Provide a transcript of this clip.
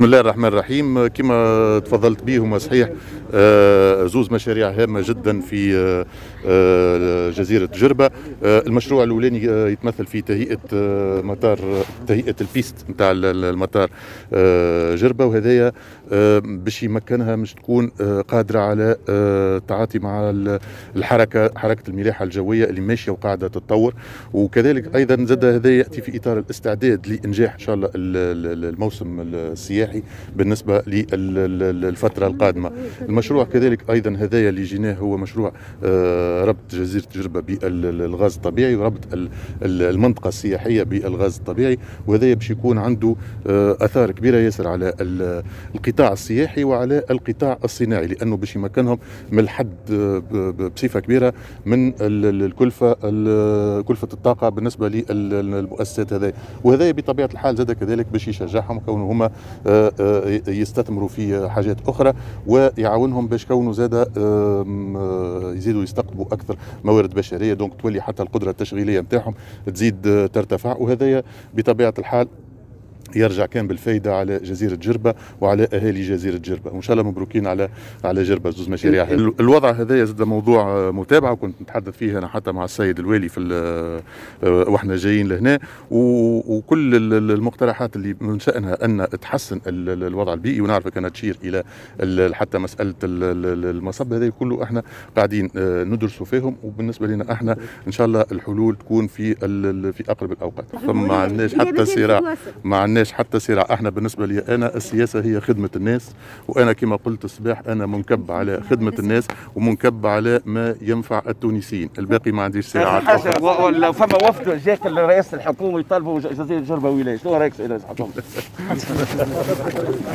بسم الله الرحمن الرحيم. كما تفضلت به هما صحيح زوز مشاريع هامة جدا في جزيرة جربة. المشروع الأولاني يتمثل في تهيئة تهيئة البيست نتاع المطار جربة، وهذايا باش يمكنها مش تكون قادرة على التعاطي مع حركة الملاحة الجوية اللي ماشية وقاعدة تتطور. وكذلك أيضا زاد هذا يأتي في إطار الاستعداد لإنجاح إن شاء الله الموسم السياحي بالنسبة للفترة القادمة. المشروع كذلك أيضا هذايا اللي جيناه هو مشروع ربط جزيرة جربة بالغاز الطبيعي وربط المنطقة السياحية بالغاز الطبيعي، وهذايا باش يكون عنده آثار كبيرة ياسر على القطاع السياحي وعلى القطاع الصناعي، لأنه باش يمكنهم من الحد بصفة كبيرة من كلفة الطاقة بالنسبة للمؤسسات هذه. وهذا بطبيعة الحال زاد كذلك باش يشجعهم كونه هما يستثمروا في حاجات أخرى، ويعاونهم باش كونوا زاد يزيدوا يستقطبوا أكثر موارد بشرية، دونك تولي حتى القدرة التشغيلية نتاعهم تزيد ترتفع. وهذا بطبيعة الحال يرجع كان بالفايدة على جزيرة جربة وعلى أهالي جزيرة جربة، وإن شاء الله مبروكين على جربة زوز مشاريع. الوضع هذا زاد موضوع متابعة، وكنت نتحدث فيه أنا حتى مع السيد الوالي في وإحنا جايين لهنا، وكل المقترحات اللي من شأنها أن تحسن الوضع البيئي، ونعرفك أنها تشير إلى حتى مسألة المصب، هذا كله إحنا قاعدين ندرسوا فيهم، وبالنسبة لنا إحنا إن شاء الله الحلول تكون في أقرب الأوقات. فما عندناش حتى صراع، حتى صراع. احنا بالنسبه لي انا السياسه هي خدمه الناس، وانا كما قلت الصباح انا منكب على خدمه الناس ومنكب على ما ينفع التونسيين، الباقي ما عنديش صراعات اخرى. ولا فما وفد جاك رئيس الحكومه يطالبوا جزيره جربه ولايه، شنو رايك سيدي الحكومه؟